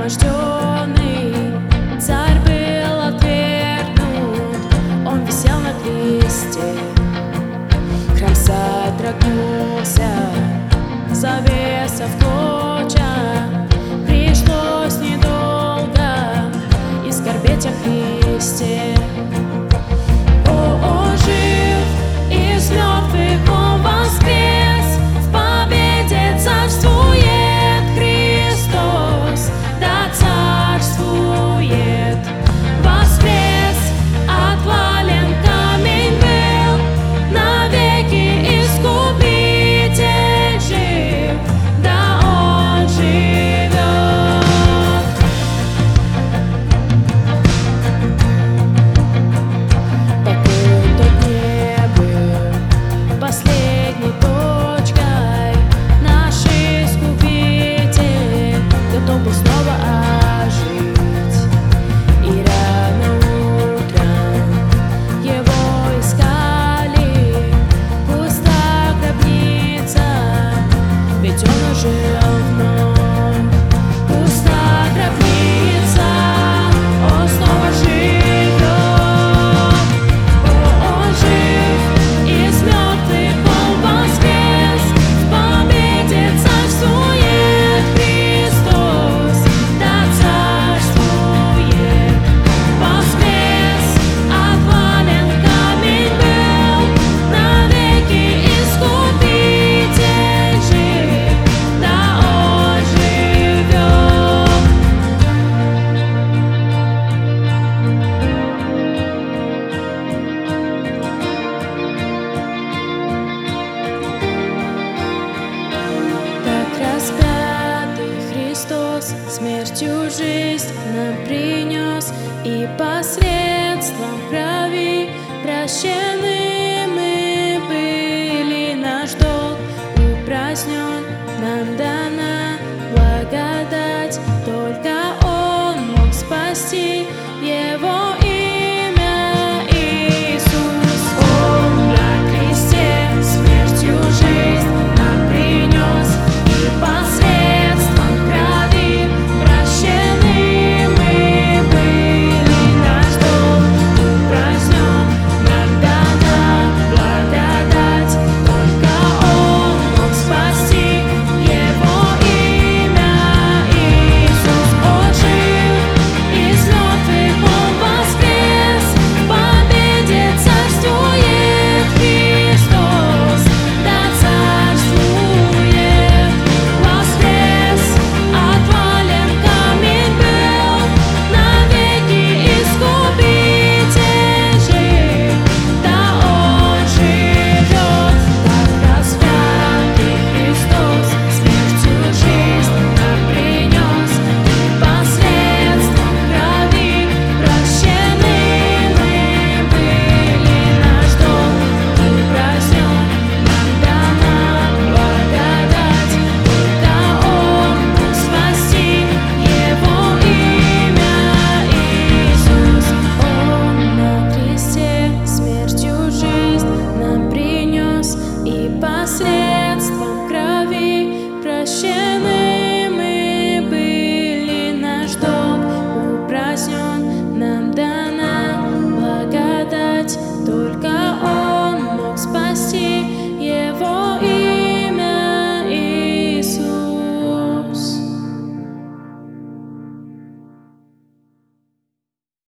изможденный, царь был отвергнут, он висел на кресте, храм содрогнулся, завеса в клочья, пришлось недолго и скорбеть о Христе. О, жив из мертвых он воскрес, в победе царствует Христос, да царствует. Воскрес, отвален камень был, навеки искупитель жив, да он живет. Покой тот не был последней точкой, наш искупитель готов был снова ожить. И рано утром его искали, пуста гробница, ведь он ожил вновь. Пуста гробница, он снова живет. Он жив из мертвых, он воскрес, в победе царствует Христос, да царствует. Воскрес, отвален камень был, навеки искупитель жив, да он живет. Так распятый Христос смертью жизнь нам принес, и посредством крови прощены мы были. Наш долг упразднен, нам дана благодать, только Он мог спасти, Его имя Иисус. Он на кресте смертью жизнь нам принес, и посредством крови прощены мы были. Наш долг упразднен, нам дана благодать, только Он мог спасти, Его имя Иисус. Он жив из мертвых, Он воскрес, в победе царствует Христос, да царствует. Воскрес, отвален камень был, навеки искупитель жив, да он живет. Так распятый Христос смертью жизнь нам принес, и посредством крови прощены мы были. Наш долг упразднен, нам дана благодать, только Он мог спасти, Его имя Иисус. Он на кресте смертью жизнь нам принес, и посредством крови прощены мы были. Наш долг упразднен, нам дана благодать, только